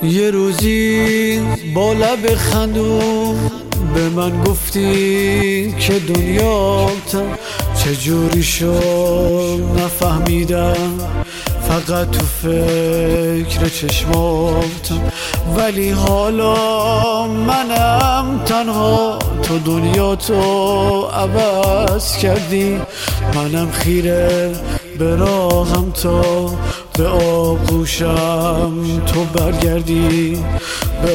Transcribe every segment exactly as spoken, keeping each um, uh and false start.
یه روزی با لب خندون به من گفتی که دنیاتم چجوری شد نفهمیدم، فقط تو فکر چشماتم، ولی حالا منم تنها، تو دنیاتو عوض کردی، منم خیره به راهم تا به آغوشم تو برگردی، به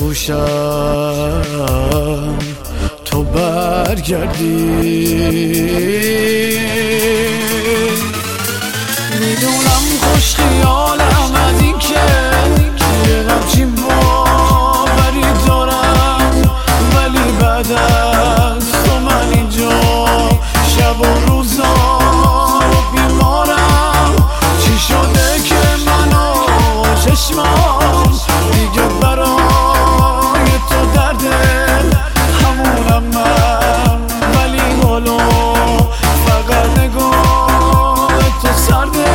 آغوشم تو برگردی. میدونم خوش خیالم از این که یه همچین باوری دارم، ولی بعد از تو من اینجا شب و روزا رو بیمارم. چی شده که منو چشمام دیگه برای تو درده، همونم من، ولی حالا فقط نگاه تو سرده.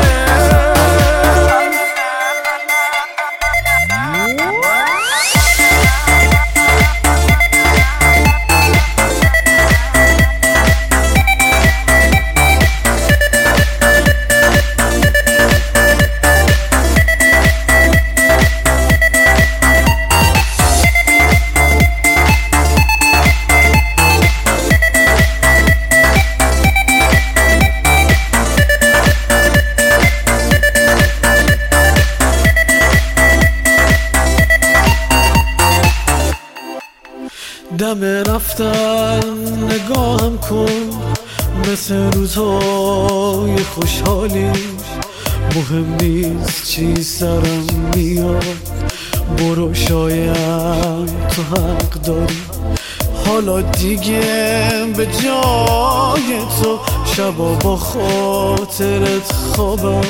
دم رفتن نگاهم کن مثل روزهای خوشحالی، مهم نیست چی سرم میاد، برو شاید تو حق داری. حالا دیگه به جای تو شبا با خاطرت خوابم،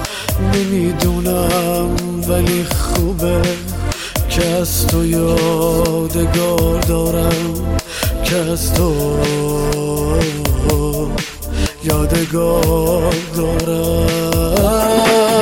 نمیدونم ولی خوبه که از تو یادگار دارم، که از تو یادگار دارم.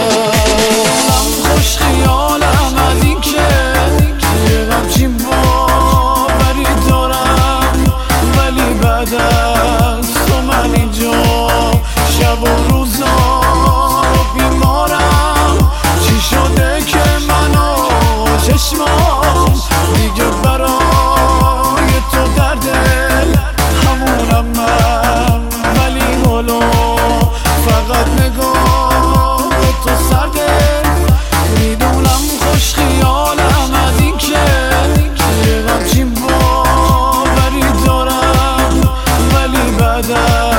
خوش خیالم از این که یه همچین باوری دارم، ولی بعد از تو من اینجا شب و روزا رو بیمارم. چی شده که منو چشمام دیگه برای تو درده، همونم من، ولی حالا فقط نگاه تو سرده. میدونم خوش خیالم از این که یه همچین باوری دارم، ولی بعد